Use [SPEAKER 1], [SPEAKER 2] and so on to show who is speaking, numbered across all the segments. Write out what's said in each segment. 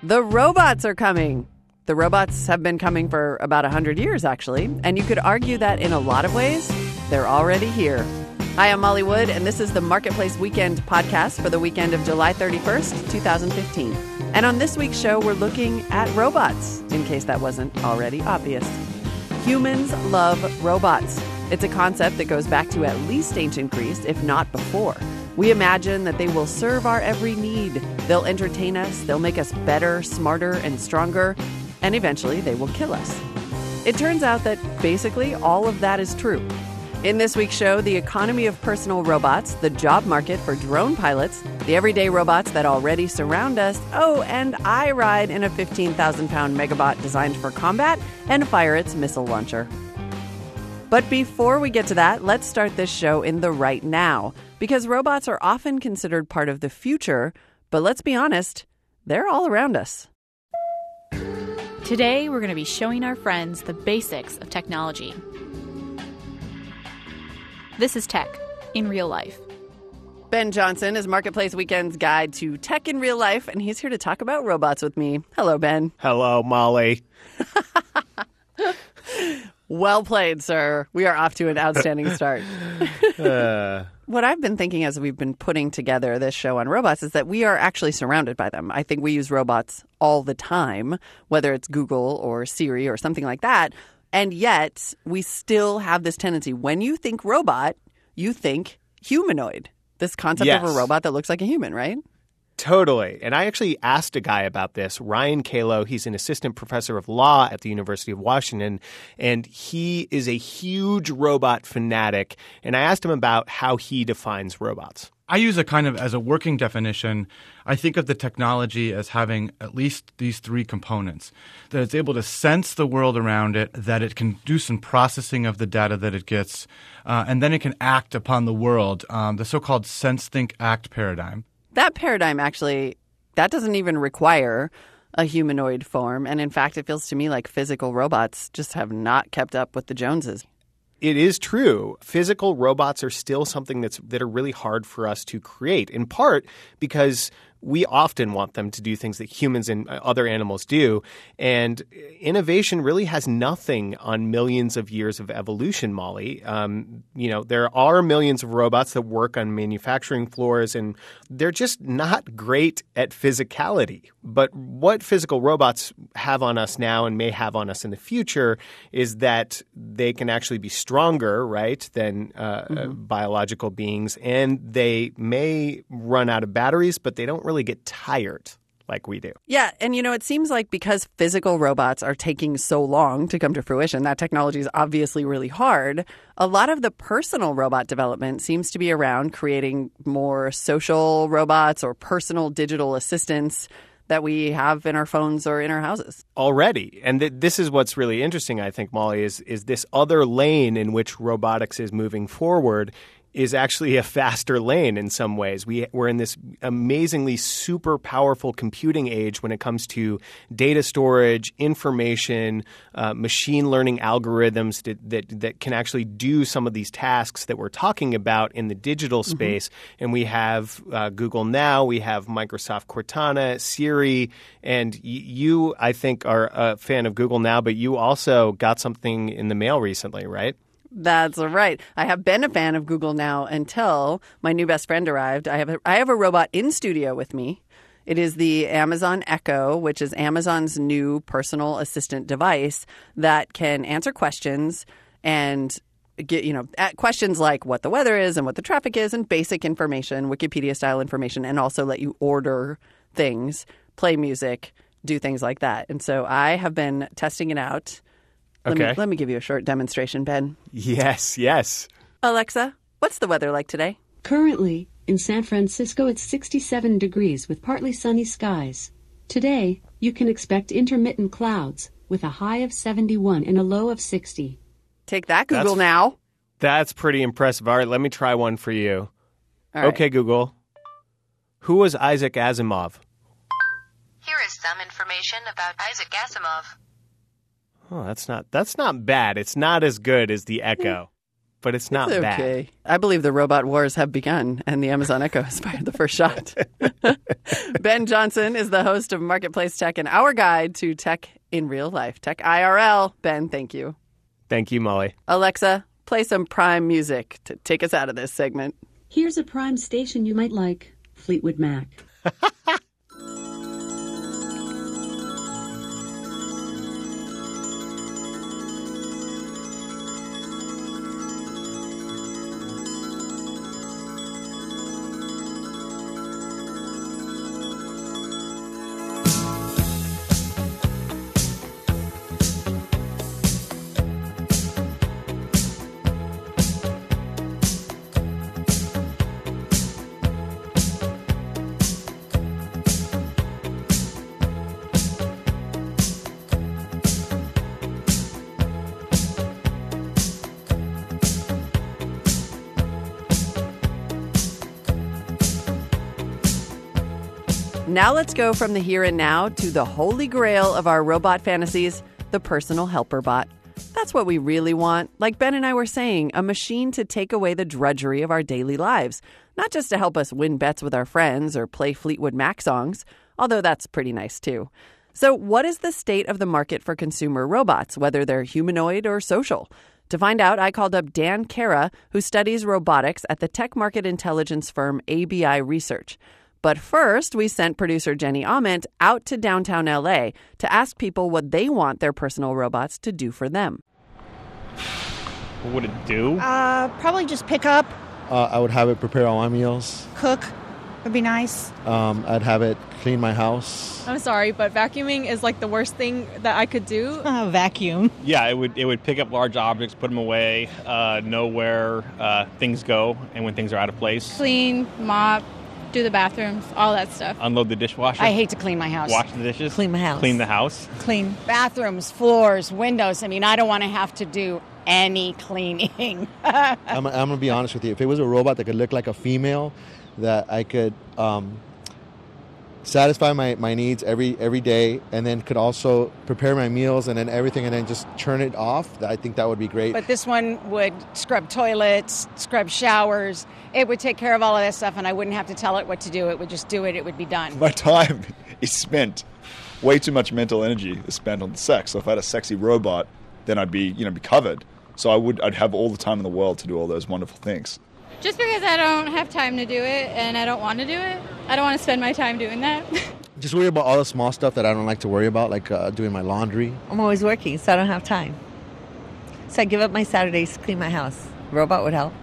[SPEAKER 1] The robots are coming. The robots have been coming for about 100 years, actually, and you could argue that in a lot of ways, they're already here. Hi, I'm Molly Wood, and this is the Marketplace Weekend podcast for the weekend of July 31st, 2015. And on this week's show, we're looking at robots, in case that wasn't already obvious. Humans love robots. It's a concept that goes back to at least ancient Greece, if not before. We imagine that they will serve our every need. They'll entertain us, they'll make us better, smarter, and stronger, and eventually they will kill us. It turns out that basically all of that is true. In this week's show, the economy of personal robots, the job market for drone pilots, the everyday robots that already surround us, and I ride in a 15,000-pound Megabot designed for combat and fire its missile launcher. But before we get to that, let's start this show in the right now, because robots are often considered part of the future, but let's be honest, they're all around us.
[SPEAKER 2] Today, we're going to be showing our friends the basics of technology. This is Tech in Real Life.
[SPEAKER 1] Ben Johnson is Marketplace Weekend's guide to tech in real life, and he's here to talk about robots with me. Hello, Ben.
[SPEAKER 3] Hello, Molly.
[SPEAKER 1] Well played, sir. We are off to an outstanding start. What I've been thinking as we've been putting together this show on robots is that we are actually surrounded by them. I think we use robots all the time, whether it's Google or Siri or something like that. And yet we still have this tendency. When you think robot, you think humanoid. This concept of a robot that looks like a human, right?
[SPEAKER 3] Totally. And I actually asked a guy about this, Ryan Kalo. He's an assistant professor of law at the University of Washington, and he is a huge robot fanatic. And I asked him about how he defines robots.
[SPEAKER 4] I use a kind of as a working definition. I think of the technology as having at least these three components. That it's able to sense the world around it, that it can do some processing of the data that it gets, and then it can act upon the world, the so-called sense, think, act paradigm.
[SPEAKER 1] That paradigm actually, that doesn't even require a humanoid form. And in fact, it feels to me like physical robots just have not kept up with the Joneses.
[SPEAKER 3] It is true. Physical robots are still something that are really hard for us to create, in part because we often want them to do things that humans and other animals do. And innovation really has nothing on millions of years of evolution, Molly. There are millions of robots that work on manufacturing floors, and they're just not great at physicality. But what physical robots have on us now and may have on us in the future is that they can actually be stronger, right, than biological beings. And they may run out of batteries, but they don't really get tired like we do.
[SPEAKER 1] Yeah, and it seems like because physical robots are taking so long to come to fruition, that technology is obviously really hard. A lot of the personal robot development seems to be around creating more social robots or personal digital assistants that we have in our phones or in our houses.
[SPEAKER 3] Already. And this is what's really interesting, I think, Molly, is this other lane in which robotics is moving forward is actually a faster lane in some ways. We're in this amazingly super powerful computing age when it comes to data storage, information, machine learning algorithms that can actually do some of these tasks that we're talking about in the digital space. And we have Google Now, we have Microsoft Cortana, Siri, and you, I think, are a fan of Google Now, but you also got something in the mail recently, right?
[SPEAKER 1] That's right. I have been a fan of Google Now until my new best friend arrived. I have a robot in studio with me. It is the Amazon Echo, which is Amazon's new personal assistant device that can answer questions and get, questions like what the weather is and what the traffic is and basic information, Wikipedia-style information, and also let you order things, play music, do things like that. And so I have been testing it out. Let me give you a short demonstration, Ben.
[SPEAKER 3] Yes.
[SPEAKER 1] Alexa, what's the weather like today?
[SPEAKER 5] Currently, in San Francisco, it's 67 degrees with partly sunny skies. Today, you can expect intermittent clouds with a high of 71 and a low of 60.
[SPEAKER 1] Take that, Google Now.
[SPEAKER 3] That's pretty impressive. All right, let me try one for you.
[SPEAKER 1] All right.
[SPEAKER 3] Okay, Google. Who was Isaac Asimov?
[SPEAKER 6] Here is some information about Isaac Asimov.
[SPEAKER 3] Oh, that's not bad. It's not as good as the Echo. but it's not
[SPEAKER 1] It's
[SPEAKER 3] bad.
[SPEAKER 1] okay. I believe the robot wars have begun, and the Amazon Echo has fired the first shot. Ben Johnson is the host of Marketplace Tech and our guide to tech in real life. Tech IRL. Ben, thank you.
[SPEAKER 3] Thank you, Molly.
[SPEAKER 1] Alexa, play some Prime music to take us out of this segment.
[SPEAKER 5] Here's a Prime station you might like, Fleetwood Mac.
[SPEAKER 1] Now let's go from the here and now to the holy grail of our robot fantasies, the personal helper bot. That's what we really want. Like Ben and I were saying, a machine to take away the drudgery of our daily lives, not just to help us win bets with our friends or play Fleetwood Mac songs, although that's pretty nice too. So what is the state of the market for consumer robots, whether they're humanoid or social? To find out, I called up Dan Kara, who studies robotics at the tech market intelligence firm ABI Research. But first, we sent producer Jenny Ament out to downtown LA to ask people what they want their personal robots to do for them.
[SPEAKER 7] What would it do?
[SPEAKER 8] Probably just pick up,
[SPEAKER 9] I would have it prepare all my meals.
[SPEAKER 8] cook would be nice.
[SPEAKER 9] I'd have it clean my house.
[SPEAKER 10] I'm sorry, but vacuuming is like the worst thing that I could do.
[SPEAKER 8] Vacuum.
[SPEAKER 7] Yeah, it would pick up large objects, put them away, know where things go, and when things are out of place.
[SPEAKER 2] Clean, mop, do the bathrooms, all that stuff.
[SPEAKER 7] Unload the dishwasher.
[SPEAKER 8] I hate to clean my house.
[SPEAKER 7] Wash the dishes.
[SPEAKER 8] Clean my house.
[SPEAKER 7] Clean the house.
[SPEAKER 8] Clean bathrooms, floors, windows. I mean, I don't want to have to do any cleaning.
[SPEAKER 9] I'm going to be honest with you. If it was a robot that could look like a female, that I could satisfy my needs every day, and then could also prepare my meals and then everything, and then just turn it off, I think that would be great.
[SPEAKER 8] But this one would scrub toilets, scrub showers. It would take care of all of that stuff, and I wouldn't have to tell it what to do. It would just do it. It would be done.
[SPEAKER 11] My time is spent. Way too much mental energy is spent on sex. So if I had a sexy robot, then I'd be covered. So I'd have all the time in the world to do all those wonderful things.
[SPEAKER 2] Just because I don't have time to do it and I don't want to do it, I don't want to spend my time doing that.
[SPEAKER 9] Just worry about all the small stuff that I don't like to worry about, like doing my laundry.
[SPEAKER 12] I'm always working, so I don't have time. So I give up my Saturdays to clean my house. Robot would help.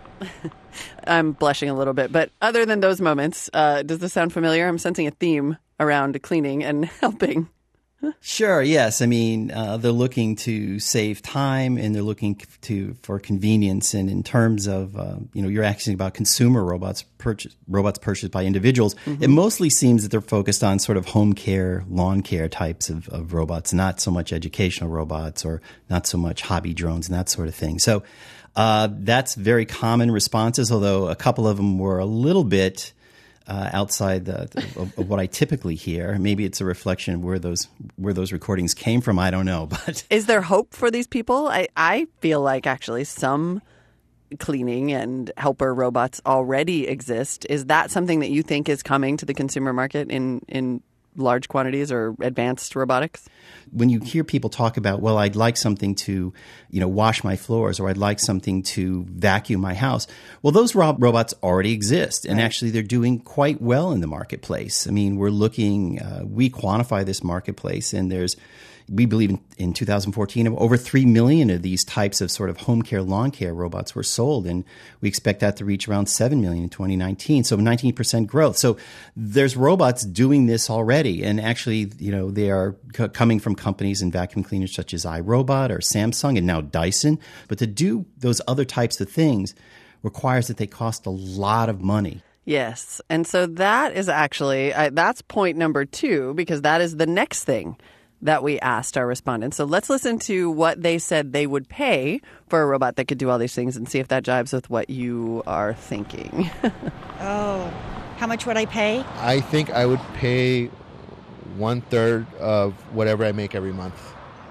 [SPEAKER 1] I'm blushing a little bit, but other than those moments, does this sound familiar? I'm sensing a theme around cleaning and helping.
[SPEAKER 13] Sure, yes. I mean, they're looking to save time and they're looking for convenience. And in terms of, you're asking about consumer robots purchased by individuals, It mostly seems that they're focused on sort of home care, lawn care types of robots, not so much educational robots or not so much hobby drones and that sort of thing. So that's very common responses, although a couple of them were a little bit outside of what I typically hear. Maybe it's a reflection of where those recordings came from. I don't know. But
[SPEAKER 1] is there hope for these people? I feel like actually some cleaning and helper robots already exist. Is that something that you think is coming to the consumer market in large quantities or advanced robotics?
[SPEAKER 13] When you hear people talk about, well, I'd like something to, wash my floors, or I'd like something to vacuum my house. Well, those robots already exist, and actually they're doing quite well in the marketplace. I mean, we're looking, we quantify this marketplace, and we believe in 2014, over 3 million of these types of sort of home care, lawn care robots were sold, and we expect that to reach around 7 million in 2019, so 19% growth. So there's robots doing this already, and actually, they are coming from companies in vacuum cleaners such as iRobot or Samsung and now Dyson. But to do those other types of things requires that they cost a lot of money.
[SPEAKER 1] Yes, and so that is actually, that's point number 2, because that is the next thing that we asked our respondents. So let's listen to what they said they would pay for a robot that could do all these things and see if that jives with what you are thinking.
[SPEAKER 8] Oh, how much would I pay?
[SPEAKER 9] I think I would pay 1/3 of whatever I make every month.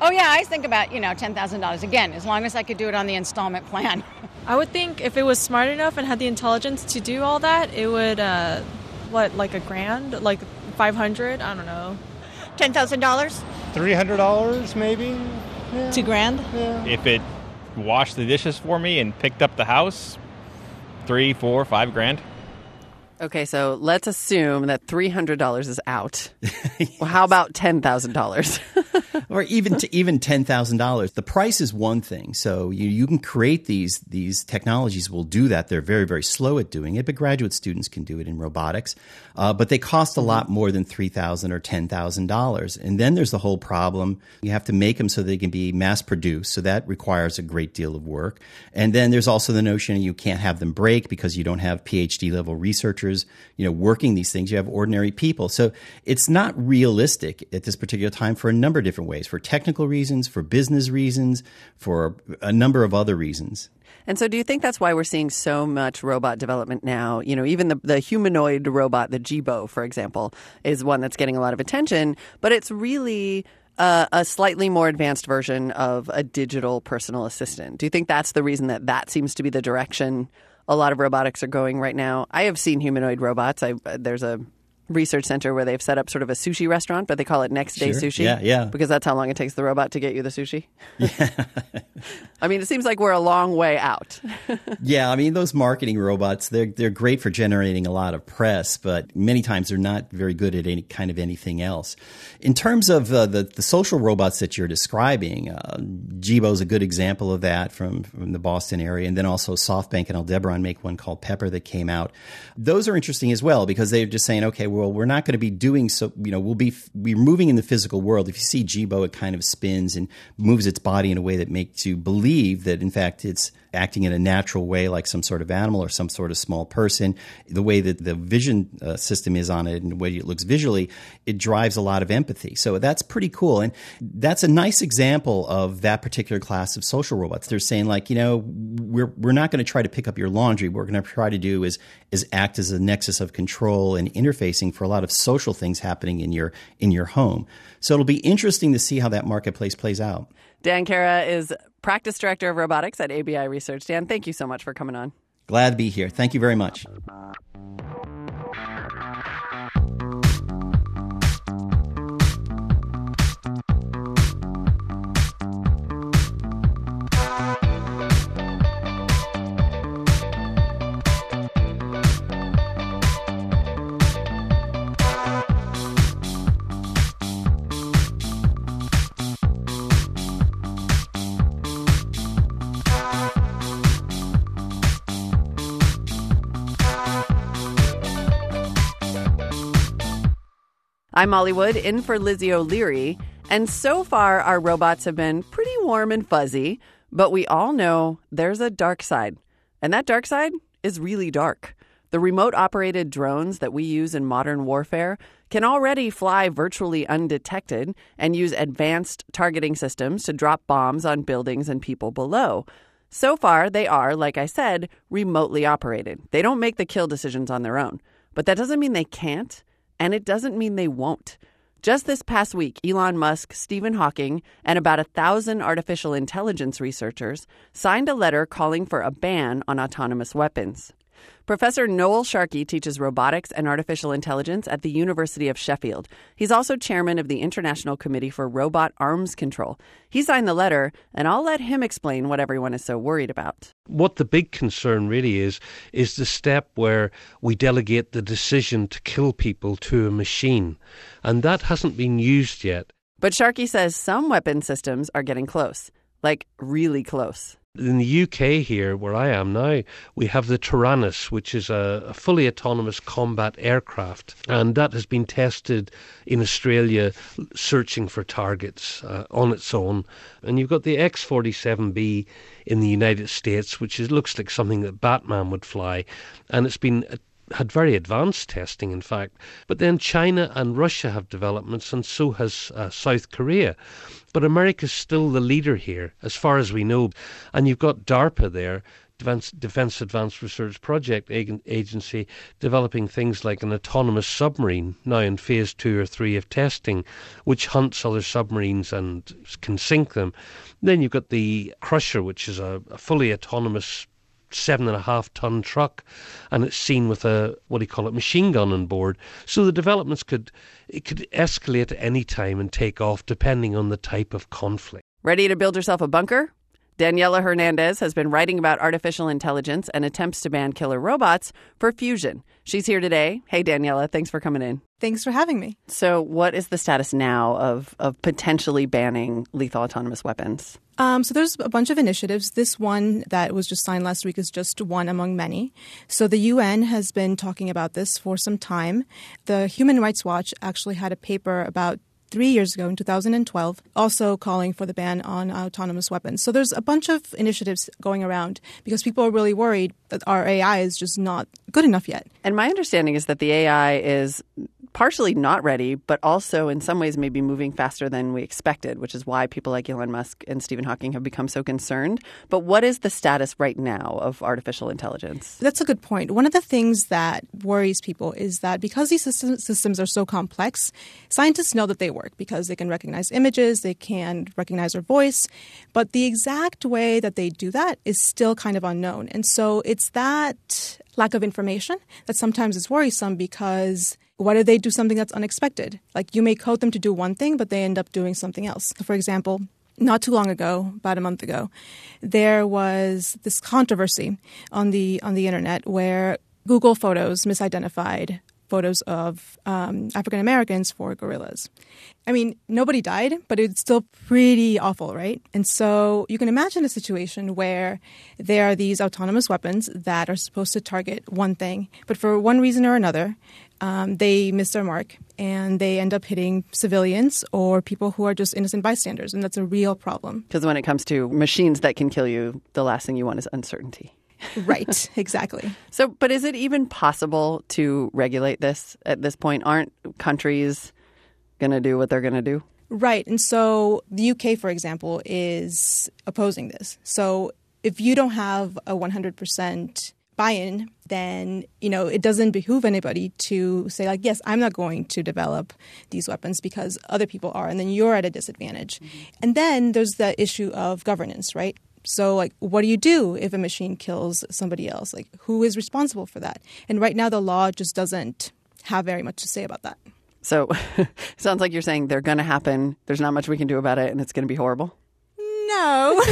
[SPEAKER 8] Oh, yeah, I think about, $10,000. Again, as long as I could do it on the installment plan.
[SPEAKER 10] I would think if it was smart enough and had the intelligence to do all that, it would, like $1,000? Like $500? I don't know.
[SPEAKER 14] $10,000?
[SPEAKER 15] $300 maybe? Yeah.
[SPEAKER 12] $2,000?
[SPEAKER 15] Yeah.
[SPEAKER 7] If it washed the dishes for me and picked up the house, $3, $4, $5,000.
[SPEAKER 1] Okay, so let's assume that $300 is out. Well, how about $10,000?
[SPEAKER 13] Or even $10,000. The price is one thing. So you can create these technologies will do that. They're very, very slow at doing it, but graduate students can do it in robotics. But they cost a lot more than $3,000 or $10,000. And then there's the whole problem. You have to make them so they can be mass produced. So that requires a great deal of work. And then there's also the notion you can't have them break because you don't have PhD level researchers, working these things. You have ordinary people. So it's not realistic at this particular time for a number of different ways, for technical reasons, for business reasons, for a number of other reasons.
[SPEAKER 1] And so do you think that's why we're seeing so much robot development now? Even the humanoid robot, the Jibo, for example, is one that's getting a lot of attention, but it's really a slightly more advanced version of a digital personal assistant. Do you think that's the reason that seems to be the direction a lot of robotics are going right now? I have seen humanoid robots. There's a research center where they've set up sort of a sushi restaurant, but they call it next day sushi.
[SPEAKER 13] Yeah.
[SPEAKER 1] Because that's how long it takes the robot to get you the sushi. Yeah. I mean, it seems like we're a long way out.
[SPEAKER 13] Yeah, I mean, those marketing robots, they're great for generating a lot of press, but many times they're not very good at any kind of anything else. In terms of the social robots that you're describing, Jibo is a good example of that from the Boston area, and then also SoftBank and Aldebaran make one called Pepper that came out. Those are interesting as well because they're just saying, okay, well, we're not going to be doing so, we'll be moving in the physical world. If you see Jibo, it kind of spins and moves its body in a way that makes you believe that, in fact, it's acting in a natural way like some sort of animal or some sort of small person. The way that the vision system is on it and the way it looks visually, it drives a lot of empathy. So that's pretty cool. And that's a nice example of that particular class of social robots. They're saying we're not going to try to pick up your laundry. What we're going to try to do is act as a nexus of control and interfacing for a lot of social things happening in your home. So it'll be interesting to see how that marketplace plays out.
[SPEAKER 1] Dan Kara is Practice Director of Robotics at ABI Research. Dan, thank you so much for coming on.
[SPEAKER 13] Glad to be here. Thank you very much.
[SPEAKER 1] I'm Molly Wood, in for Lizzie O'Leary, and so far our robots have been pretty warm and fuzzy, but we all know there's a dark side, and that dark side is really dark. The remote-operated drones that we use in modern warfare can already fly virtually undetected and use advanced targeting systems to drop bombs on buildings and people below. So far, they are, like I said, remotely operated. They don't make the kill decisions on their own, but that doesn't mean they can't. And it doesn't mean they won't. Just this past week, Elon Musk, Stephen Hawking, and about 1,000 artificial intelligence researchers signed a letter calling for a ban on autonomous weapons. Professor Noel Sharkey teaches robotics and artificial intelligence at the University of Sheffield. He's also chairman of the International Committee for Robot Arms Control. He signed the letter, and I'll let him explain what everyone is so worried about.
[SPEAKER 16] What the big concern really is the step where we delegate the decision to kill people to a machine. And that hasn't been used yet.
[SPEAKER 1] But Sharkey says some weapon systems are getting close, like really close.
[SPEAKER 16] In the UK here, where I am now, we have the Tyrannus, which is a fully autonomous combat aircraft. And that has been tested in Australia, searching for targets on its own. And you've got the X-47B in the United States, which looks like something that Batman would fly. And it's been had very advanced testing, in fact. But then China and Russia have developments, and so has South Korea. But America's still the leader here, as far as we know. And you've got DARPA there Defense Advanced Research Project Agency, developing things like an autonomous submarine, now in phase 2 or 3 of testing, which hunts other submarines and can sink them. Then you've got the Crusher, which is a fully autonomous 7.5-ton truck, and it's seen with a machine gun on board. So the developments could escalate at any time and take off depending on the type of conflict.
[SPEAKER 1] Ready to build yourself a bunker? Daniela Hernandez has been writing about artificial intelligence and attempts to ban killer robots for Fusion. She's here today. Hey, Daniela, thanks for coming in.
[SPEAKER 17] Thanks for having me.
[SPEAKER 1] So what is the status now of potentially banning lethal autonomous weapons?
[SPEAKER 17] So there's a bunch of initiatives. This one that was just signed last week is just one among many. So the UN has been talking about this for some time. The Human Rights Watch actually had a paper about 3 years ago in 2012, also calling for the ban on autonomous weapons. So there's a bunch of initiatives going around because people are really worried that our AI is just not good enough yet.
[SPEAKER 1] And my understanding is that the AI is partially not ready, but also in some ways maybe moving faster than we expected, which is why people like Elon Musk and Stephen Hawking have become so concerned. But what is the status right now of artificial intelligence?
[SPEAKER 17] That's a good point. One of the things that worries people is that because these systems are so complex, scientists know that they work because they can recognize images, they can recognize our voice, but the exact way that they do that is still kind of unknown. And so it's that lack of information that sometimes is worrisome because what if they do something that's unexpected? Like you may code them to do one thing, but they end up doing something else. For example, not too long ago, about a month ago, there was this controversy on the internet where Google Photos misidentified photos of African Americans for gorillas. I mean, nobody died, but it's still pretty awful, right? And so you can imagine a situation where there are these autonomous weapons that are supposed to target one thing, but for one reason or another, they miss their mark and they end up hitting civilians or people who are just innocent bystanders. And that's a real problem.
[SPEAKER 1] Because when it comes to machines that can kill you, the last thing you want is uncertainty.
[SPEAKER 17] Right, exactly.
[SPEAKER 1] So, but is it even possible to regulate this at this point? Aren't countries going to do what they're going to do?
[SPEAKER 17] Right. And so the UK, for example, is opposing this. So if you don't have a 100% buy-in, then, it doesn't behoove anybody to say, like, yes, I'm not going to develop these weapons because other people are, and then you're at a disadvantage. Mm-hmm. And then there's the issue of governance, right? So, like, what do you do if a machine kills somebody else? Like, who is responsible for that? And right now, the law just doesn't have very much to say about that.
[SPEAKER 1] So, it sounds like you're saying they're going to happen. There's not much we can do about it, and it's going to be horrible.
[SPEAKER 17] No.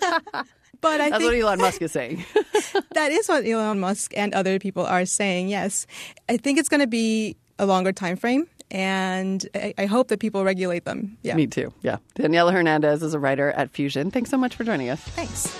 [SPEAKER 17] But
[SPEAKER 1] That's what Elon Musk is saying.
[SPEAKER 17] That is what Elon Musk and other people are saying, yes. I think it's going to be a longer time frame. And I hope that people regulate them. Yeah.
[SPEAKER 1] Me too. Yeah. Daniela Hernandez is a writer at Fusion. Thanks so much for joining us.
[SPEAKER 17] Thanks.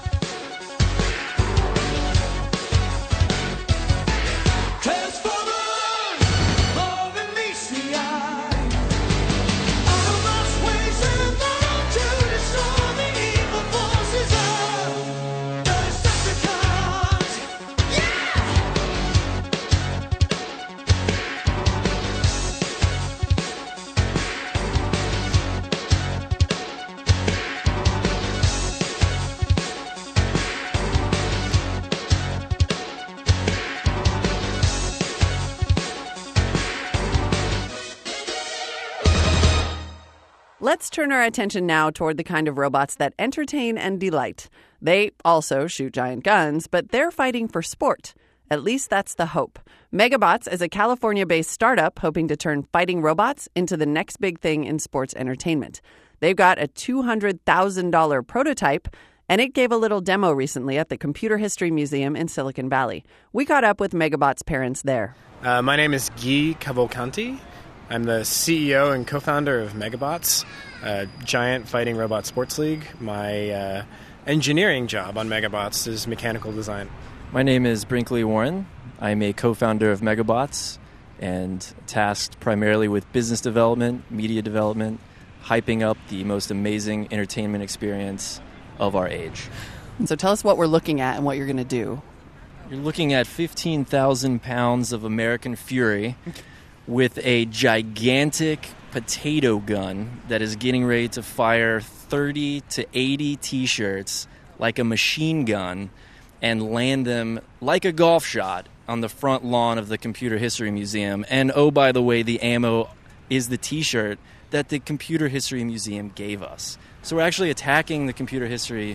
[SPEAKER 1] Let's turn our attention now toward the kind of robots that entertain and delight. They also shoot giant guns, but they're fighting for sport. At least that's the hope. Megabots is a California-based startup hoping to turn fighting robots into the next big thing in sports entertainment. They've got a $200,000 prototype, and it gave a little demo recently at the Computer History Museum in Silicon Valley. We caught up with Megabots' parents there.
[SPEAKER 18] My name is Guy Cavalcanti. I'm the CEO and co-founder of Megabots, a giant fighting robot sports league. My engineering job on Megabots is mechanical design.
[SPEAKER 19] My name is Brinkley Warren. I'm a co-founder of Megabots and tasked primarily with business development, media development, hyping up the most amazing entertainment experience of our age.
[SPEAKER 1] So tell us what we're looking at and what you're going to do.
[SPEAKER 19] You're looking at 15,000 pounds of American Fury with a gigantic potato gun that is getting ready to fire 30 to 80 T-shirts like a machine gun and land them like a golf shot on the front lawn of the Computer History Museum. And oh, by the way, the ammo is the T-shirt that the Computer History Museum gave us. So we're actually attacking the Computer History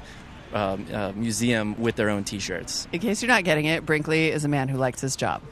[SPEAKER 19] Museum with their own T-shirts.
[SPEAKER 1] In case you're not getting it, Brinkley is a man who likes his job.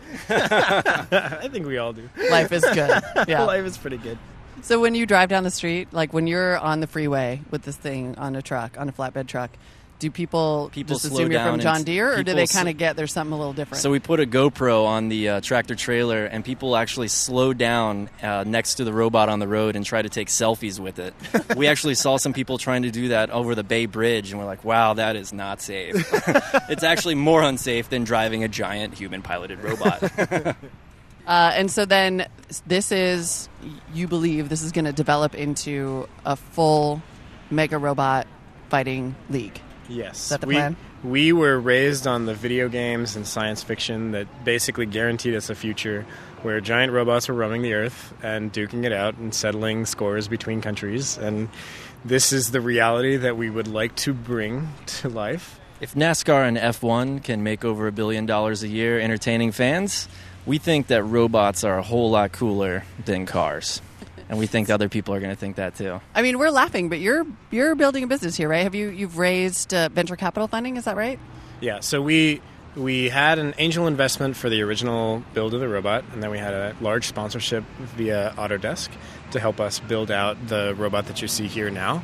[SPEAKER 18] I think we all do.
[SPEAKER 1] Life is good. Yeah.
[SPEAKER 18] Life is pretty good.
[SPEAKER 1] So when you drive down the street, like when you're on the freeway with this thing on a truck, on a flatbed truck, do people just
[SPEAKER 19] slow
[SPEAKER 1] assume you're
[SPEAKER 19] down
[SPEAKER 1] from John
[SPEAKER 19] and
[SPEAKER 1] Deere, or do
[SPEAKER 19] people
[SPEAKER 1] they kind of get there's something a little different?
[SPEAKER 19] So we put a GoPro on the tractor trailer, and people actually slow down next to the robot on the road and try to take selfies with it. We actually saw some people trying to do that over the Bay Bridge, and we're like, wow, that is not safe. It's actually more unsafe than driving a giant human-piloted robot.
[SPEAKER 1] And so then this is, you believe this is going to develop into a full mega robot fighting league.
[SPEAKER 18] Yes.
[SPEAKER 1] Is that the plan?
[SPEAKER 18] We were raised on the video games and science fiction that basically guaranteed us a future where giant robots were roaming the earth and duking it out and settling scores between countries. And this is the reality that we would like to bring to life.
[SPEAKER 19] If NASCAR and F1 can make over $1 billion a year entertaining fans, we think that robots are a whole lot cooler than cars. And we think other people are going to think that too.
[SPEAKER 1] I mean, we're laughing, but you're building a business here, right? You've raised venture capital funding, is that right?
[SPEAKER 18] Yeah, so we had an angel investment for the original build of the robot, and then we had a large sponsorship via Autodesk to help us build out the robot that you see here now.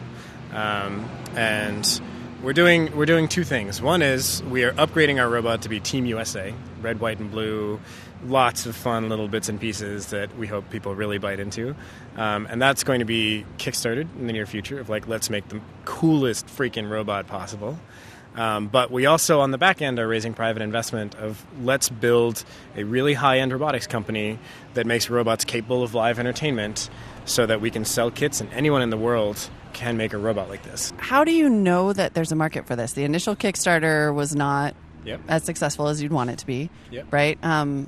[SPEAKER 18] And we're doing two things. One is we are upgrading our robot to be Team USA, red, white, and blue. Lots of fun little bits and pieces that we hope people really bite into. And that's going to be kickstarted in the near future of like, let's make the coolest freaking robot possible. But we also, on the back end, are raising private investment of let's build a really high-end robotics company that makes robots capable of live entertainment so that we can sell kits and anyone in the world can make a robot like this.
[SPEAKER 1] How do you know that there's a market for this? The initial Kickstarter was not as successful as you'd want it to be, right?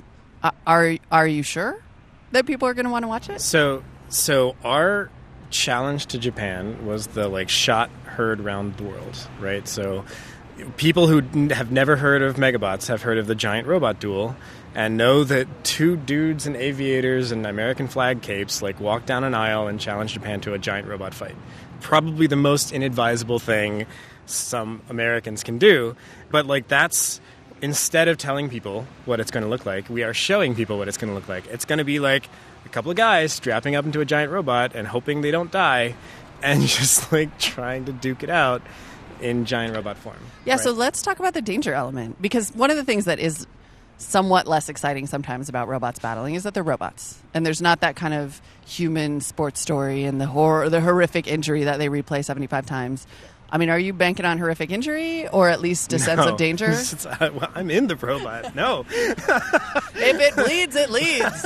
[SPEAKER 1] Are you sure that people are going to want to watch it?
[SPEAKER 18] So our challenge to Japan was the shot heard around the world, right? So people who have never heard of Megabots have heard of the giant robot duel and know that two dudes in aviators and American flag capes walk down an aisle and challenge Japan to a giant robot fight. Probably the most inadvisable thing some Americans can do, but that's instead of telling people what it's going to look like, we are showing people what it's going to look like. It's going to be like a couple of guys strapping up into a giant robot and hoping they don't die and just trying to duke it out in giant robot form.
[SPEAKER 1] Yeah,
[SPEAKER 18] right?
[SPEAKER 1] So let's talk about the danger element, because one of the things that is somewhat less exciting sometimes about robots battling is that they're robots. And there's not that kind of human sports story and the horrific injury that they replay 75 times. I mean, are you banking on horrific injury or at least a sense of danger?
[SPEAKER 18] I'm in the robot. No.
[SPEAKER 1] If it bleeds, it leads.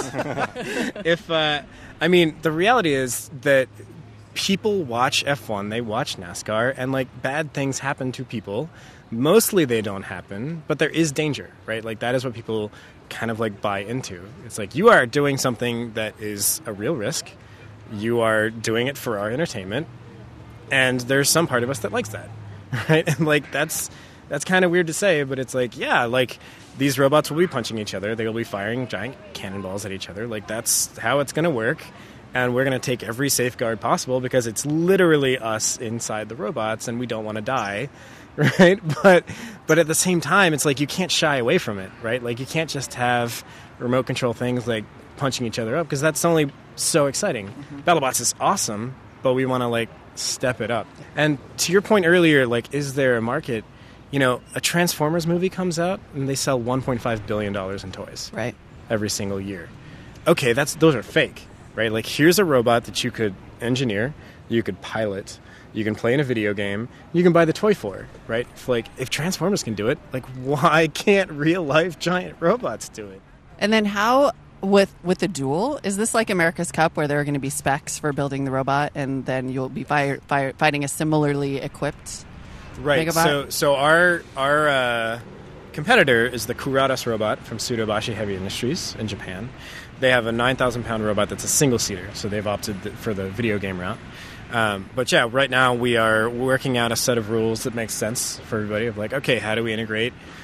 [SPEAKER 18] The reality is that people watch F1, they watch NASCAR, and bad things happen to people. Mostly they don't happen, but there is danger, right? That is what people kind of buy into. It's you are doing something that is a real risk. You are doing it for our entertainment. And there's some part of us that likes that, right? And that's kind of weird to say, but it's these robots will be punching each other. They will be firing giant cannonballs at each other. That's how it's going to work. And we're going to take every safeguard possible because it's literally us inside the robots and we don't want to die, right? But at the same time, it's you can't shy away from it, right? You can't just have remote control things punching each other up because that's only so exciting. Mm-hmm. BattleBots is awesome, but we want to step it up. And to your point earlier, is there a market? A Transformers movie comes out and they sell $1.5 billion in toys.
[SPEAKER 1] Right.
[SPEAKER 18] Every single year. Okay, those are fake, right? Here's a robot that you could engineer, you could pilot, you can play in a video game, you can buy the toy for, right? If Transformers can do it, why can't real life giant robots do it?
[SPEAKER 1] And then how with the duel, is this like America's Cup where there are going to be specs for building the robot and then you'll be fighting a similarly equipped Megabot?
[SPEAKER 18] So our competitor is the Kuratas robot from Tsudobashi Heavy Industries in Japan. They have a 9,000-pound robot that's a single-seater, so they've opted for the video game route. But yeah, right now we are working out a set of rules that makes sense for everybody of okay, how do we integrate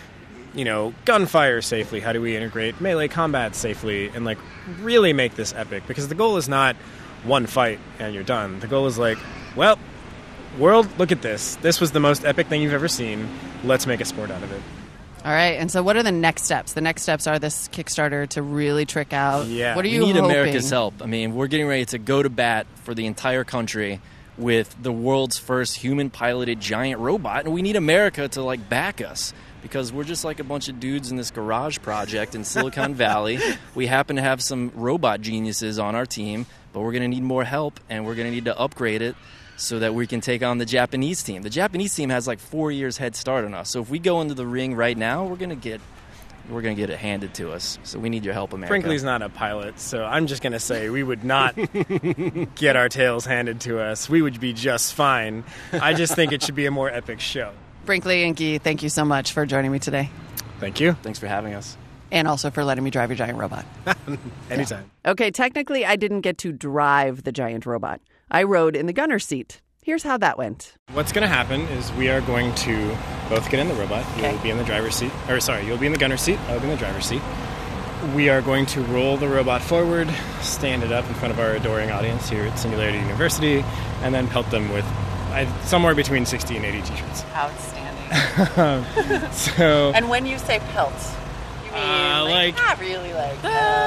[SPEAKER 18] gunfire safely? How do we integrate melee combat safely? And, like, really make this epic. Because the goal is not one fight and you're done. The goal is like, well, world, look at this. This was the most epic thing you've ever seen. Let's make a sport out of it.
[SPEAKER 1] All right. And so what are the next steps? The next steps are this Kickstarter to really trick out.
[SPEAKER 18] Yeah.
[SPEAKER 1] What are
[SPEAKER 19] We
[SPEAKER 1] you
[SPEAKER 19] need
[SPEAKER 1] hoping?
[SPEAKER 19] America's help. I mean, we're getting ready to go to bat for the entire country with the world's first human-piloted giant robot, and we need America to, like, back us. Because we're just like a bunch of dudes in this garage project in Silicon Valley. We happen to have some robot geniuses on our team, but we're going to need more help, and we're going to need to upgrade it so that we can take on the Japanese team. The Japanese team has like 4 years head start on us. So if we go into the ring right now, we're going to get it handed to us. So we need your help, America.
[SPEAKER 18] Brinkley's not a pilot, so I'm just going to say we would not get our tails handed to us. We would be just fine. I just think it should be a more epic show.
[SPEAKER 1] Brinkley and Guy, thank you so much for joining me today.
[SPEAKER 18] Thank you.
[SPEAKER 19] Thanks for having us.
[SPEAKER 1] And also for letting me drive your giant robot.
[SPEAKER 18] Anytime.
[SPEAKER 1] Okay, technically, I didn't get to drive the giant robot. I rode in the gunner's seat. Here's how that went.
[SPEAKER 18] What's going to happen is we are going to both get in the robot. You'll be in the driver's seat. You'll be in the gunner's seat. I'll be in the driver's seat. We are going to roll the robot forward, stand it up in front of our adoring audience here at Singularity University, and then pelt them with somewhere between 60 and 80 t-shirts.
[SPEAKER 1] Outstanding. And when you say pelt, you mean not really like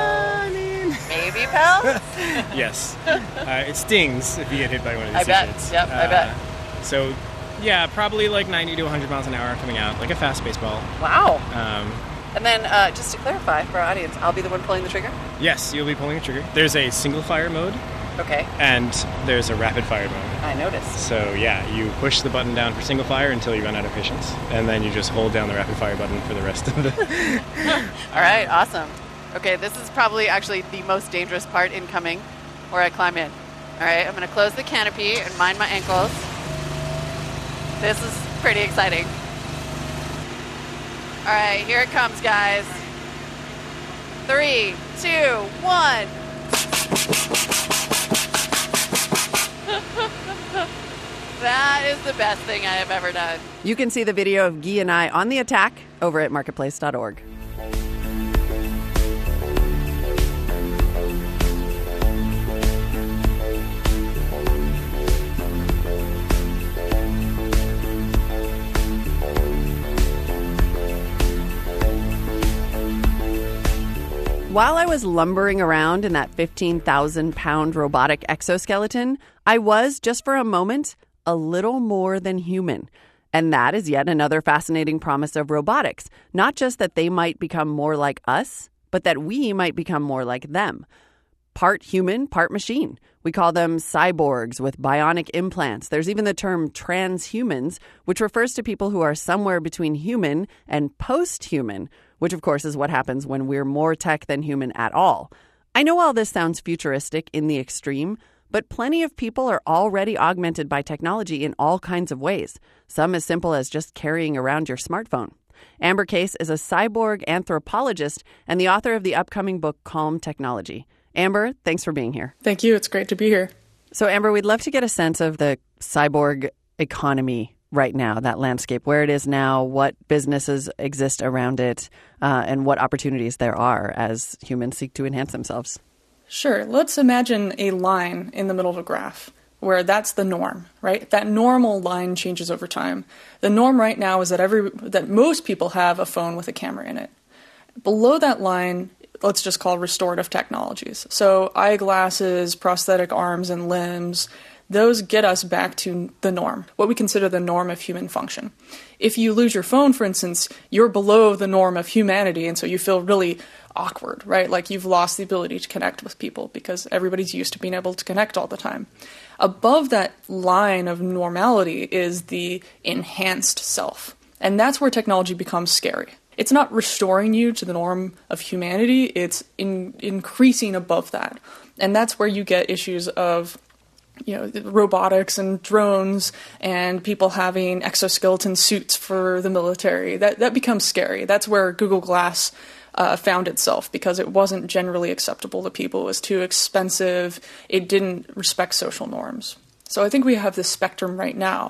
[SPEAKER 1] maybe pelt?
[SPEAKER 18] Yes. It stings if you get hit by one of these
[SPEAKER 1] I bet.
[SPEAKER 18] t-shirts.
[SPEAKER 1] Yep, I bet.
[SPEAKER 18] So, yeah, probably like 90 to 100 miles an hour coming out, like a fast baseball.
[SPEAKER 1] Wow. And then, just to clarify for our audience, I'll be the one pulling the trigger?
[SPEAKER 18] Yes, you'll be pulling the trigger. There's a single fire mode.
[SPEAKER 1] Okay.
[SPEAKER 18] And there's a rapid fire mode.
[SPEAKER 1] I noticed.
[SPEAKER 18] So, yeah, you push the button down for single fire until you run out of patience. And then you just hold down the rapid fire button for the rest of the...
[SPEAKER 1] All right, awesome. Okay, this is probably actually the most dangerous part incoming, where I climb in. All right, I'm going to close the canopy and mind my ankles. This is pretty exciting. All right, here it comes, guys. 3, 2, 1. That is the best thing I have ever done. You can see the video of Guy and I on the attack over at marketplace.org. While I was lumbering around in that 15,000-pound robotic exoskeleton, I was, just for a moment, a little more than human. And that is yet another fascinating promise of robotics. Not just that they might become more like us, but that we might become more like them. Part human, part machine. We call them cyborgs with bionic implants. There's even the term transhumans, which refers to people who are somewhere between human and post-human, which of course is what happens when we're more tech than human at all. I know all this sounds futuristic in the extreme, but plenty of people are already augmented by technology in all kinds of ways, some as simple as just carrying around your smartphone. Amber Case is a cyborg anthropologist and the author of the upcoming book Calm Technology. Amber, thanks for being here.
[SPEAKER 20] Thank you. It's great to be here.
[SPEAKER 1] So, Amber, we'd love to get a sense of the cyborg economy right now, that landscape, where it is now, what businesses exist around it, and what opportunities there are as humans seek to enhance themselves.
[SPEAKER 20] Sure. Let's imagine a line in the middle of a graph where that's the norm, right? That normal line changes over time. The norm right now is that most people have a phone with a camera in it. Below that line, let's just call restorative technologies. So eyeglasses, prosthetic arms and limbs, those get us back to the norm, what we consider the norm of human function. If you lose your phone, for instance, you're below the norm of humanity, and so you feel really awkward, right? Like you've lost the ability to connect with people because everybody's used to being able to connect all the time. Above that line of normality is the enhanced self, and that's where technology becomes scary. It's not restoring you to the norm of humanity, it's increasing above that. And that's where you get issues of robotics and drones and people having exoskeleton suits for the military. That becomes scary. That's where Google Glass found itself because it wasn't generally acceptable to people. It was too expensive. It didn't respect social norms. So I think we have this spectrum right now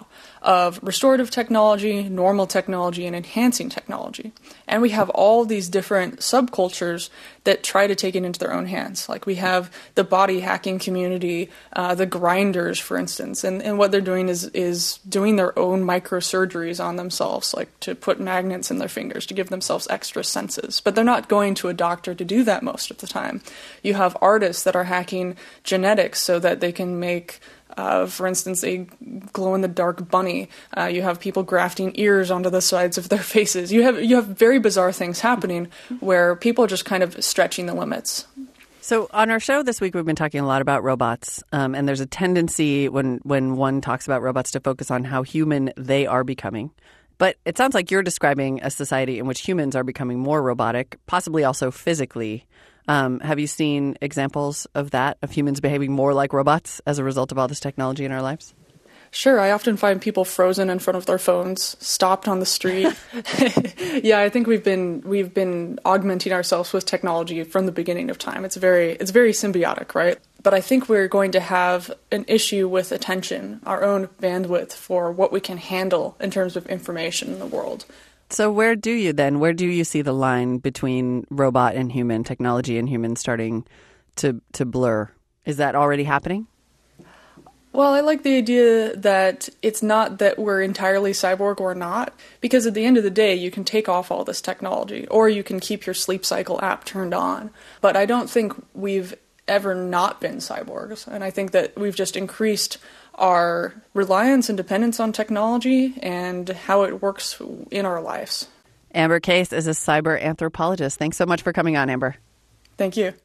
[SPEAKER 20] of restorative technology, normal technology, and enhancing technology. And we have all these different subcultures that try to take it into their own hands. Like we have the body hacking community, the grinders, for instance, and what they're doing is doing their own microsurgeries on themselves, like to put magnets in their fingers to give themselves extra senses. But they're not going to a doctor to do that most of the time. You have artists that are hacking genetics so that they can make for instance, a glow-in-the-dark bunny. You have people grafting ears onto the sides of their faces. You have very bizarre things happening where people are just kind of stretching the limits.
[SPEAKER 1] So on our show this week, we've been talking a lot about robots, and there's a tendency when one talks about robots to focus on how human they are becoming. But it sounds like you're describing a society in which humans are becoming more robotic, possibly also physically. Have you seen examples of that, of humans behaving more like robots as a result of all this technology in our lives?
[SPEAKER 20] Sure. I often find people frozen in front of their phones, stopped on the street. Yeah, I think we've been augmenting ourselves with technology from the beginning of time. It's very symbiotic, right? But I think we're going to have an issue with attention, our own bandwidth for what we can handle in terms of information in the world.
[SPEAKER 1] So where do you see the line between robot and human, technology and human starting to blur? Is that already happening?
[SPEAKER 20] Well, I like the idea that it's not that we're entirely cyborg or not, because at the end of the day, you can take off all this technology, or you can keep your sleep cycle app turned on. But I don't think we've ever not been cyborgs, and I think that we've just increased our reliance and dependence on technology and how it works in our lives.
[SPEAKER 1] Amber Case is a cyber anthropologist. Thanks so much for coming on, Amber.
[SPEAKER 20] Thank you.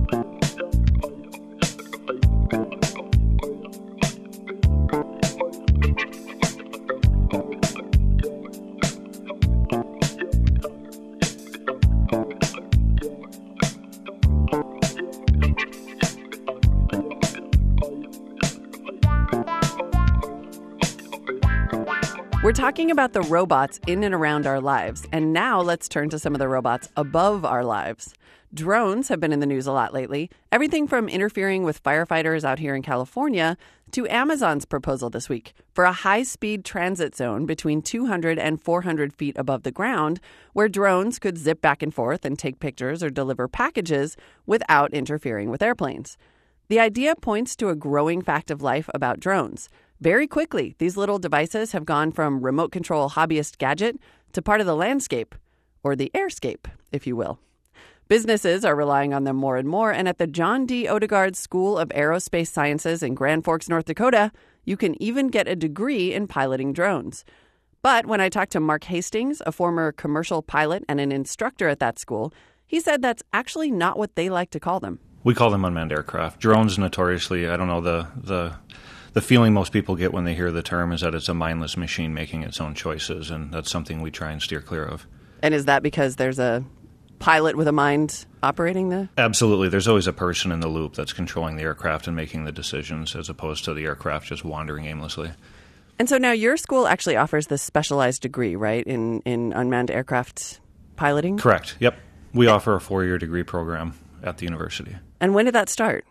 [SPEAKER 1] We're talking about the robots in and around our lives, and now let's turn to some of the robots above our lives. Drones have been in the news a lot lately. Everything from interfering with firefighters out here in California to Amazon's proposal this week for a high-speed transit zone between 200 and 400 feet above the ground where drones could zip back and forth and take pictures or deliver packages without interfering with airplanes. The idea points to a growing fact of life about drones. Very quickly, these little devices have gone from remote control hobbyist gadget to part of the landscape, or the airscape, if you will. Businesses are relying on them more and more, and at the John D. Odegaard School of Aerospace Sciences in Grand Forks, North Dakota, you can even get a degree in piloting drones. But when I talked to Mark Hastings, a former commercial pilot and an instructor at that school, he said that's actually not what they like to call them.
[SPEAKER 21] We call them unmanned aircraft. Drones notoriously, I don't know, the feeling most people get when they hear the term is that it's a mindless machine making its own choices, and that's something we try and steer clear of.
[SPEAKER 1] And is that because there's a pilot with a mind operating the...
[SPEAKER 21] Absolutely. There's always a person in the loop that's controlling the aircraft and making the decisions, as opposed to the aircraft just wandering aimlessly.
[SPEAKER 1] And so now your school actually offers this specialized degree, right, in unmanned aircraft piloting?
[SPEAKER 21] Correct. Yep. We offer a 4-year degree program at the university.
[SPEAKER 1] And when did that start?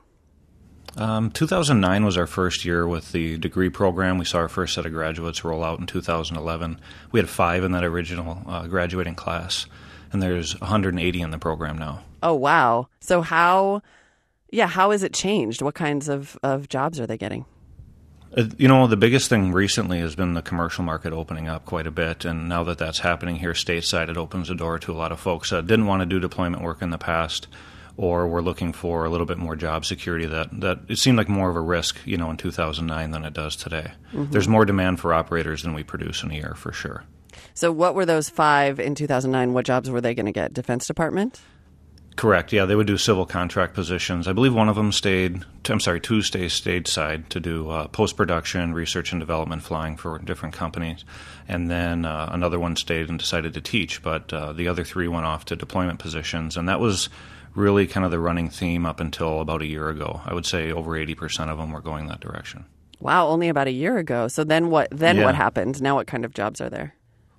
[SPEAKER 21] 2009 was our first year with the degree program. We saw our first set of graduates roll out in 2011. We had 5 in that original graduating class, and there's 180 in the program now.
[SPEAKER 1] Oh, wow. So how has it changed? What kinds of jobs are they getting?
[SPEAKER 21] The biggest thing recently has been the commercial market opening up quite a bit, and now that that's happening here stateside, it opens the door to a lot of folks that didn't want to do deployment work in the past, or were looking for a little bit more job security that it seemed like more of a risk, in 2009 than it does today. Mm-hmm. There's more demand for operators than we produce in a year, for sure.
[SPEAKER 1] So what were those 5 in 2009? What jobs were they going to get? Defense Department?
[SPEAKER 21] Correct. Yeah, they would do civil contract positions. I believe one of them stayed stateside to do post-production, research and development flying for different companies. And then another one stayed and decided to teach. But the other 3 went off to deployment positions. And that was really kind of the running theme up until about a year ago. I would say over 80% of them were going that direction.
[SPEAKER 1] Wow, only about a year ago. So then what? What happened? Now what kind of jobs are there?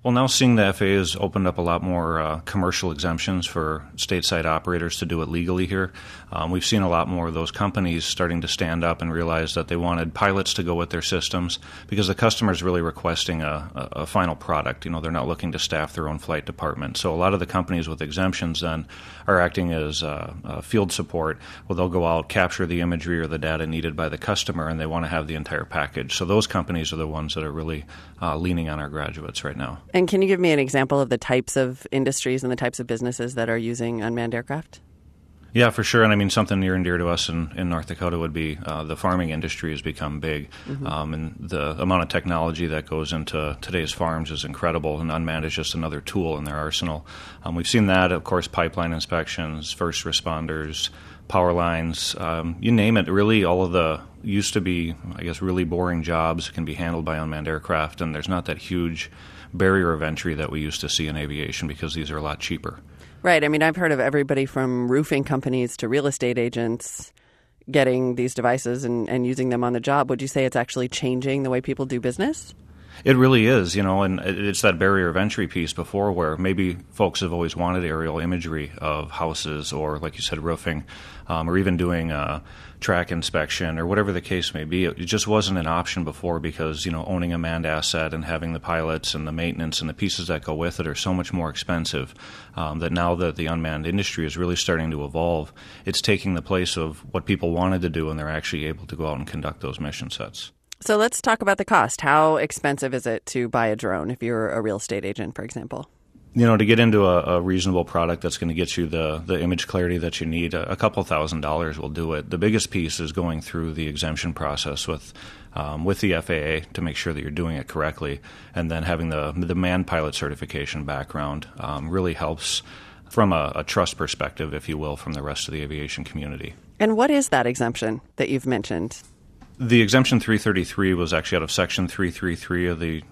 [SPEAKER 21] Well, now seeing the FAA has opened up a lot more commercial exemptions for stateside operators to do it legally here. We've seen a lot more of those companies starting to stand up and realize that they wanted pilots to go with their systems because the customer is really requesting a final product. You know, they're not looking to staff their own flight department. So a lot of the companies with exemptions then are acting as field support, where they'll go out, capture the imagery or the data needed by the customer, and they want to have the entire package. So those companies are the ones that are really leaning on our graduates right now.
[SPEAKER 1] And can you give me an example of the types of industries and the types of businesses that are using unmanned aircraft?
[SPEAKER 21] Yeah, for sure. And I mean, something near and dear to us in North Dakota would be the farming industry has become big. And the amount of technology that goes into today's farms is incredible, and unmanned is just another tool in their arsenal. We've seen that, of course, pipeline inspections, first responders, power lines, you name it. Really, all of the used to be, I guess, really boring jobs can be handled by unmanned aircraft, and there's not that huge barrier of entry that we used to see in aviation because these are a lot cheaper.
[SPEAKER 1] Right. I mean, I've heard of everybody from roofing companies to real estate agents getting these devices and using them on the job. Would you say it's actually changing the way people do business?
[SPEAKER 21] It really is, you know, and it's that barrier of entry piece before where maybe folks have always wanted aerial imagery of houses or, like you said, roofing, or even doing track inspection or whatever the case may be. It just wasn't an option before because, you know, owning a manned asset and having the pilots and the maintenance and the pieces that go with it are so much more expensive that now that the unmanned industry is really starting to evolve, it's taking the place of what people wanted to do, and they're actually able to go out and conduct those mission sets.
[SPEAKER 1] So let's talk about the cost. How expensive is it to buy a drone if you're a real estate agent, for example?
[SPEAKER 21] You know, to get into a reasonable product that's going to get you the image clarity that you need, a couple $1,000s will do it. The biggest piece is going through the exemption process with the FAA to make sure that you're doing it correctly, and then having the manned pilot certification background really helps from a trust perspective, if you will, from the rest of the aviation community.
[SPEAKER 1] And what is that exemption that you've mentioned?
[SPEAKER 21] The Exemption 333 was actually out of Section 333 of the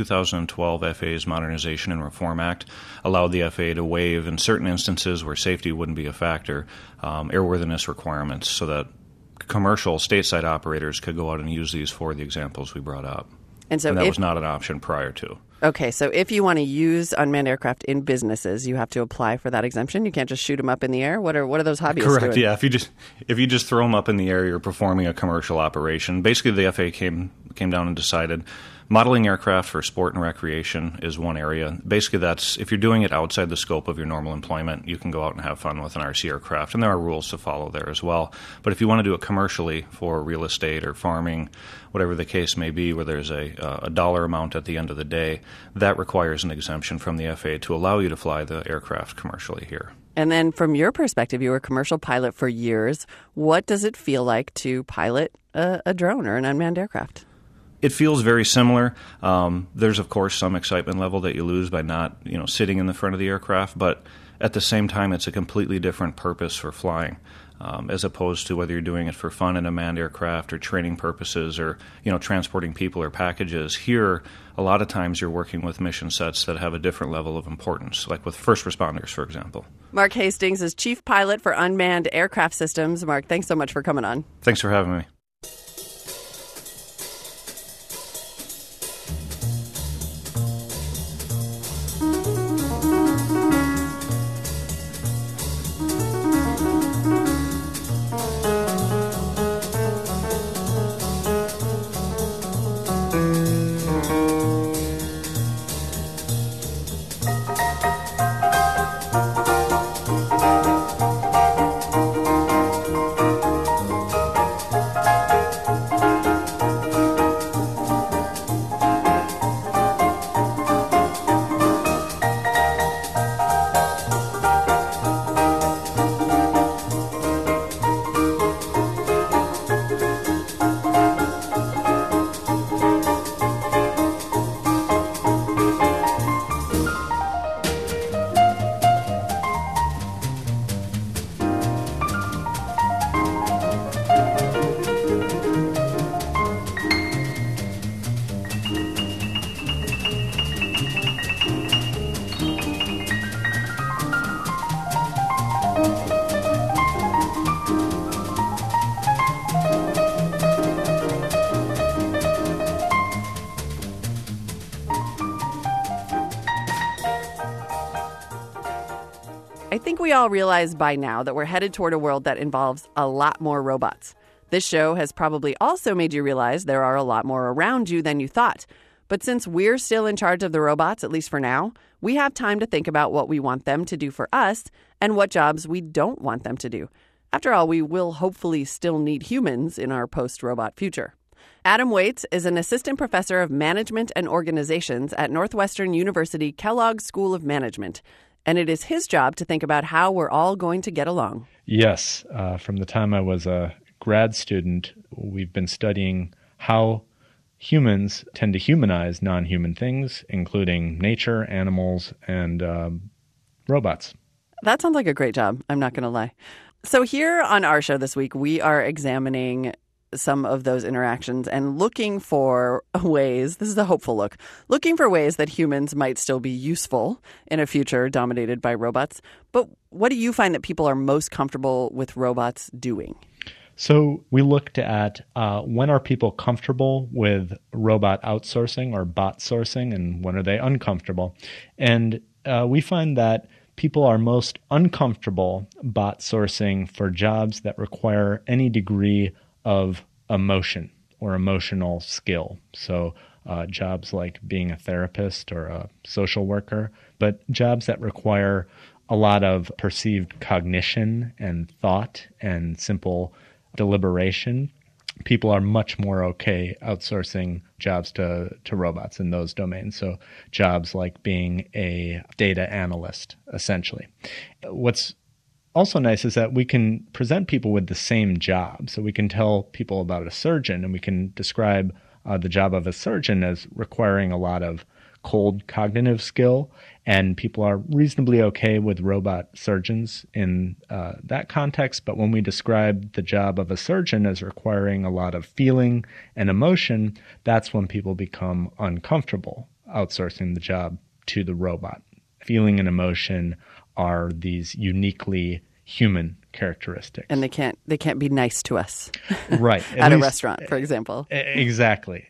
[SPEAKER 21] 2012 FAA's Modernization and Reform Act, allowed the FAA to waive, in certain instances where safety wouldn't be a factor, airworthiness requirements so that commercial stateside operators could go out and use these for the examples we brought up. And that was not an option prior to.
[SPEAKER 1] Okay, so if you want to use unmanned aircraft in businesses, you have to apply for that exemption. You can't just shoot them up in the air. What are those hobbyists
[SPEAKER 21] Correct.
[SPEAKER 1] doing?
[SPEAKER 21] Yeah, if you just throw them up in the air, you're performing a commercial operation. Basically, the FAA came down and decided modeling aircraft for sport and recreation is one area. Basically, that's if you're doing it outside the scope of your normal employment, you can go out and have fun with an RC aircraft, and there are rules to follow there as well. But if you want to do it commercially for real estate or farming, whatever the case may be, where there's a dollar amount at the end of the day, that requires an exemption from the FAA to allow you to fly the aircraft commercially here.
[SPEAKER 1] And then from your perspective, you were a commercial pilot for years. What does it feel like to pilot a drone or an unmanned aircraft?
[SPEAKER 21] It feels very similar. There's, of course, some excitement level that you lose by not, sitting in the front of the aircraft, but at the same time, it's a completely different purpose for flying, as opposed to whether you're doing it for fun in a manned aircraft or training purposes or, transporting people or packages. Here, a lot of times you're working with mission sets that have a different level of importance, like with first responders, for example.
[SPEAKER 1] Mark Hastings is Chief Pilot for Unmanned Aircraft Systems. Mark, thanks so much for coming on.
[SPEAKER 21] Thanks for having me.
[SPEAKER 1] all realize by now that we're headed toward a world that involves a lot more robots. This show has probably also made you realize there are a lot more around you than you thought. But since we're still in charge of the robots, at least for now, we have time to think about what we want them to do for us and what jobs we don't want them to do. After all, we will hopefully still need humans in our post-robot future. Adam Waits is an assistant professor of management and organizations at Northwestern University Kellogg School of Management. And it is his job to think about how we're all going to get along.
[SPEAKER 4] Yes. From the time I was a grad student, we've been studying how humans tend to humanize non-human things, including nature, animals, and robots.
[SPEAKER 1] That sounds like a great job. I'm not going to lie. So here on our show this week, we are examining some of those interactions and looking for ways, this is a hopeful look, looking for ways that humans might still be useful in a future dominated by robots. But what do you find that people are most comfortable with robots doing?
[SPEAKER 4] So we looked at when are people comfortable with robot outsourcing or bot sourcing, and when are they uncomfortable? And we find that people are most uncomfortable bot sourcing for jobs that require any degree of emotion or emotional skill. So jobs like being a therapist or a social worker, but jobs that require a lot of perceived cognition and thought and simple deliberation, people are much more okay outsourcing jobs to robots in those domains. So jobs like being a data analyst, essentially. What's also nice is that we can present people with the same job. So we can tell people about a surgeon, and we can describe the job of a surgeon as requiring a lot of cold cognitive skill, and people are reasonably okay with robot surgeons in that context. But when we describe the job of a surgeon as requiring a lot of feeling and emotion, that's when people become uncomfortable outsourcing the job to the robot. Feeling and emotion are these uniquely human characteristics.
[SPEAKER 1] And they can't be nice to us.
[SPEAKER 4] Right.
[SPEAKER 1] At a restaurant, for example.
[SPEAKER 4] Exactly.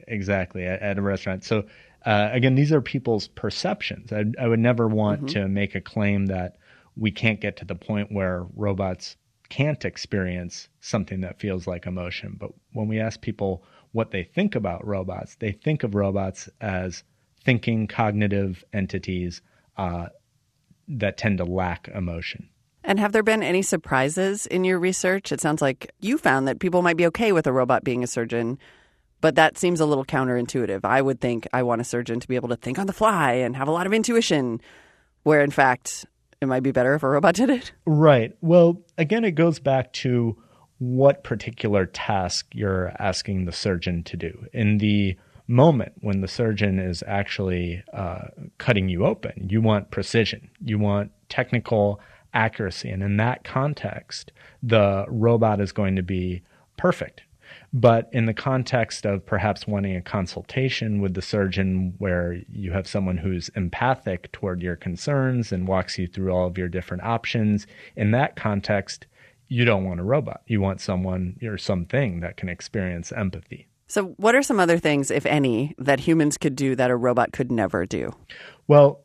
[SPEAKER 4] At a restaurant. So again, these are people's perceptions. I would never want to make a claim that we can't get to the point where robots can't experience something that feels like emotion. But when we ask people what they think about robots, they think of robots as thinking, cognitive entities that tend to lack emotion.
[SPEAKER 1] And have there been any surprises in your research? It sounds like you found that people might be okay with a robot being a surgeon, but that seems a little counterintuitive. I would think I want a surgeon to be able to think on the fly and have a lot of intuition, where in fact it might be better if a robot did it.
[SPEAKER 4] Right. Well, again, it goes back to what particular task you're asking the surgeon to do. In the moment when the surgeon is actually cutting you open, you want precision. You want technical accuracy. And in that context, the robot is going to be perfect. But in the context of perhaps wanting a consultation with the surgeon where you have someone who's empathic toward your concerns and walks you through all of your different options, in that context, you don't want a robot. You want someone or something that can experience empathy.
[SPEAKER 1] So what are some other things, if any, that humans could do that a robot could never do?
[SPEAKER 4] Well,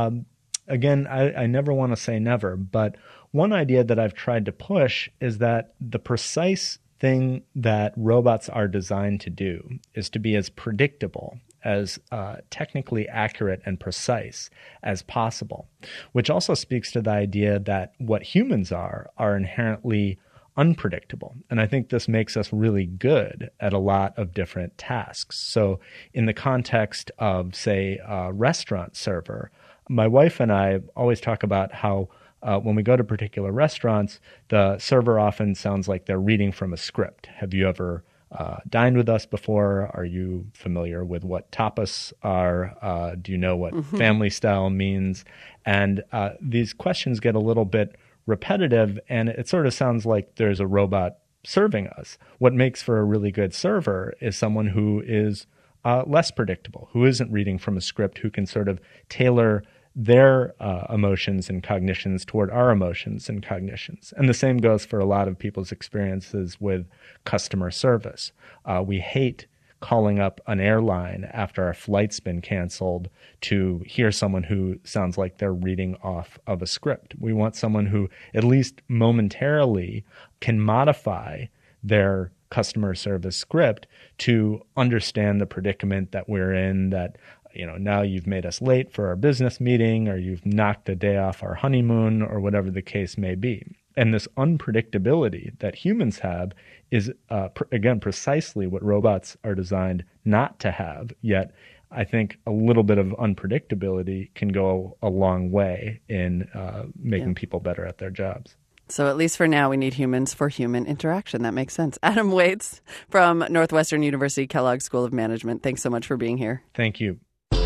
[SPEAKER 4] again, I never want to say never, but one idea that I've tried to push is that the precise thing that robots are designed to do is to be as predictable, as technically accurate and precise as possible, which also speaks to the idea that what humans are inherently unpredictable. And I think this makes us really good at a lot of different tasks. So in the context of, say, a restaurant server, my wife and I always talk about how when we go to particular restaurants, the server often sounds like they're reading from a script. Have you ever dined with us before? Are you familiar with what tapas are? Do you know what family style means? And these questions get a little bit repetitive, and it sort of sounds like there's a robot serving us. What makes for a really good server is someone who is less predictable, who isn't reading from a script, who can sort of tailor their emotions and cognitions toward our emotions and cognitions. And the same goes for a lot of people's experiences with customer service. We hate calling up an airline after a flight's been canceled to hear someone who sounds like they're reading off of a script. We want someone who at least momentarily can modify their customer service script to understand the predicament that we're in, that now you've made us late for our business meeting, or you've knocked a day off our honeymoon, or whatever the case may be. And this unpredictability that humans have is, again, precisely what robots are designed not to have. Yet, I think a little bit of unpredictability can go a long way in making people better at their jobs.
[SPEAKER 1] So at least for now, we need humans for human interaction. That makes sense. Adam Waits from Northwestern University Kellogg School of Management. Thanks so much for being here.
[SPEAKER 4] Thank you.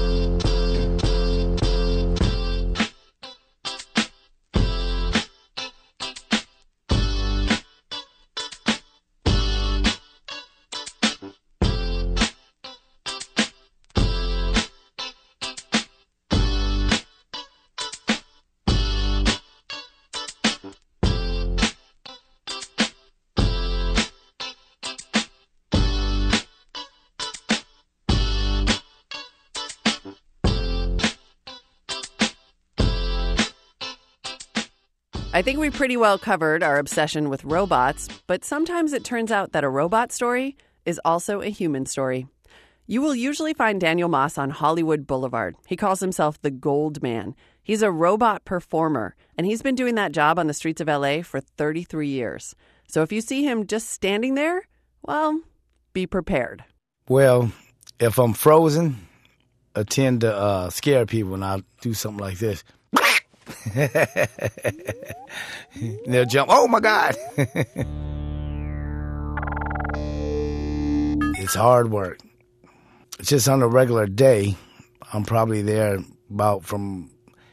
[SPEAKER 1] I think we pretty well covered our obsession with robots, but sometimes it turns out that a robot story is also a human story. You will usually find Daniel Moss on Hollywood Boulevard. He calls himself the Gold Man. He's a robot performer, and he's been doing that job on the streets of LA for 33 years. So if you see him just standing there, well, be prepared.
[SPEAKER 6] Well, if I'm frozen, I tend to scare people when I do something like this. They'll jump. Oh, my God. It's hard work. Just on a regular day, I'm probably there about from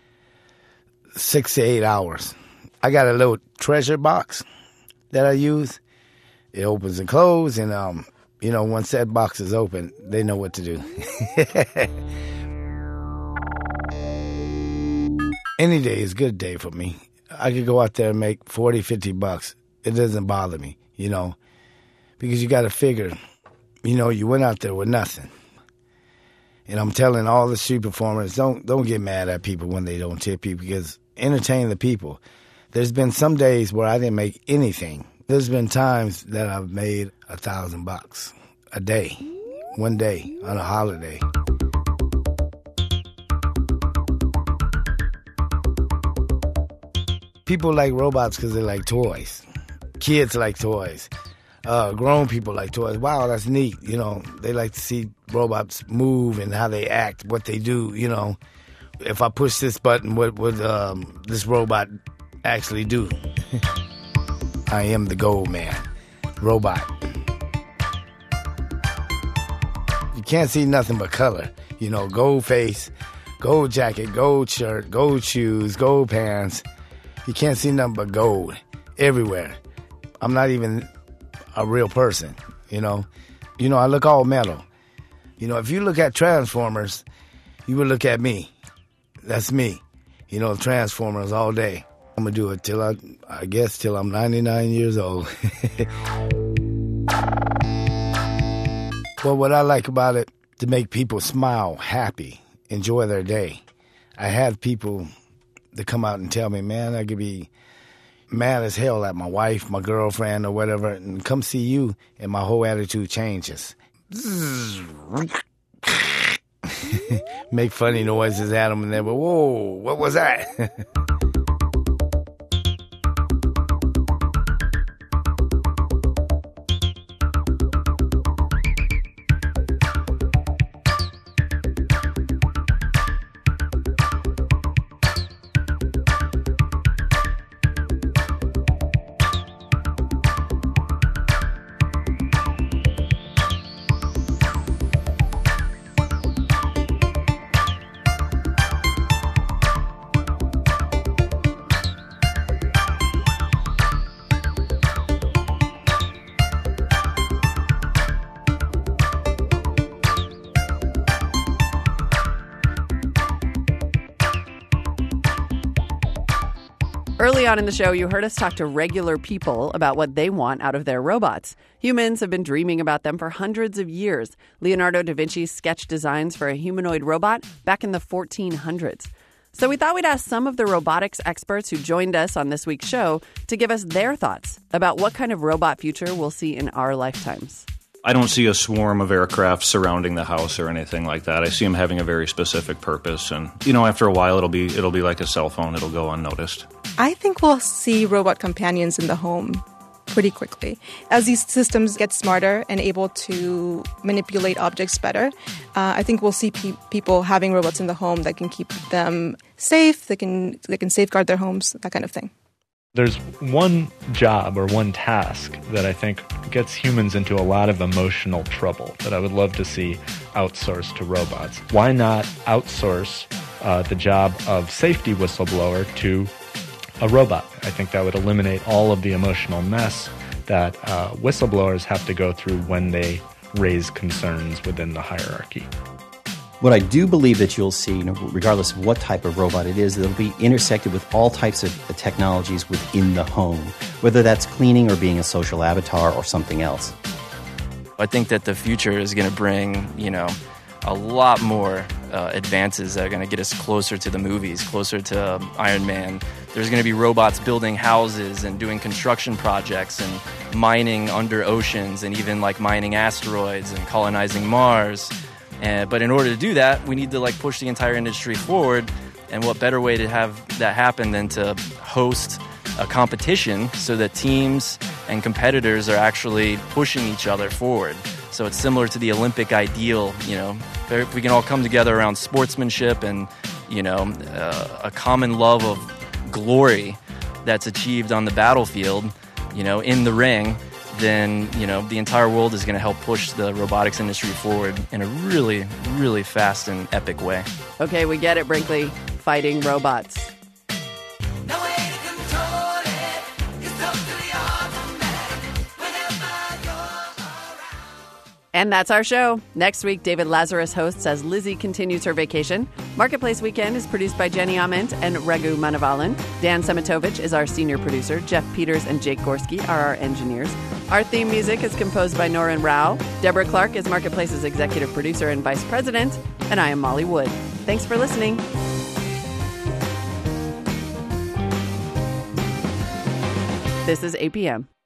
[SPEAKER 6] 6 to 8 hours. I got a little treasure box that I use. It opens and closes, and once that box is open, they know what to do. Any day is a good day for me. I could go out there and make $40, $50. It doesn't bother me, because you got to figure, you went out there with nothing. And I'm telling all the street performers, don't get mad at people when they don't tip you, because entertain the people. There's been some days where I didn't make anything. There's been times that I've made $1,000 a day, one day on a holiday. People like robots because they like toys. Kids like toys. Grown people like toys. Wow, that's neat. They like to see robots move and how they act, what they do. If I push this button, what would this robot actually do? I am the Gold Man. Robot. You can't see nothing but color. Gold face, gold jacket, gold shirt, gold shoes, gold pants. You can't see nothing but gold everywhere. I'm not even a real person, I look all metal. If you look at Transformers, you would look at me. That's me. Transformers all day. I'm going to do it till till I'm 99 years old. Well, what I like about it, to make people smile, happy, enjoy their day. I have people that come out and tell me, man, I could be mad as hell at my wife, my girlfriend, or whatever, and come see you, and my whole attitude changes. Make funny noises at them, and they go, whoa, what was that?
[SPEAKER 1] Early on in the show, you heard us talk to regular people about what they want out of their robots. Humans have been dreaming about them for hundreds of years. Leonardo da Vinci sketched designs for a humanoid robot back in the 1400s. So we thought we'd ask some of the robotics experts who joined us on this week's show to give us their thoughts about what kind of robot future we'll see in our lifetimes.
[SPEAKER 21] I don't see a swarm of aircraft surrounding the house or anything like that. I see them having a very specific purpose, and after a while, it'll be like a cell phone. It'll go unnoticed.
[SPEAKER 17] I think we'll see robot companions in the home pretty quickly. As these systems get smarter and able to manipulate objects better, I think we'll see people having robots in the home that can keep them safe, they can safeguard their homes, that kind of thing.
[SPEAKER 4] There's one job or one task that I think gets humans into a lot of emotional trouble that I would love to see outsourced to robots. Why not outsource the job of safety whistleblower to a robot? I think that would eliminate all of the emotional mess that whistleblowers have to go through when they raise concerns within the hierarchy.
[SPEAKER 13] What I do believe that you'll see, regardless of what type of robot it is, it'll be intersected with all types of technologies within the home, whether that's cleaning or being a social avatar or something else.
[SPEAKER 19] I think that the future is going to bring, a lot more advances that are going to get us closer to the movies, closer to Iron Man. There's going to be robots building houses and doing construction projects and mining under oceans and even mining asteroids and colonizing Mars. But in order to do that, we need to push the entire industry forward. And what better way to have that happen than to host a competition so that teams and competitors are actually pushing each other forward. So it's similar to the Olympic ideal, if we can all come together around sportsmanship and, a common love of glory that's achieved on the battlefield, in the ring, then, the entire world is going to help push the robotics industry forward in a really, really fast and epic way.
[SPEAKER 1] Okay, we get it, Brinkley. Fighting robots. And that's our show. Next week, David Lazarus hosts as Lizzie continues her vacation. Marketplace Weekend is produced by Jenny Ament and Raghu Manavalan. Dan Semitovich is our senior producer. Jeff Peters and Jake Gorski are our engineers. Our theme music is composed by Norin Rao. Deborah Clark is Marketplace's executive producer and vice president. And I am Molly Wood. Thanks for listening. This is APM.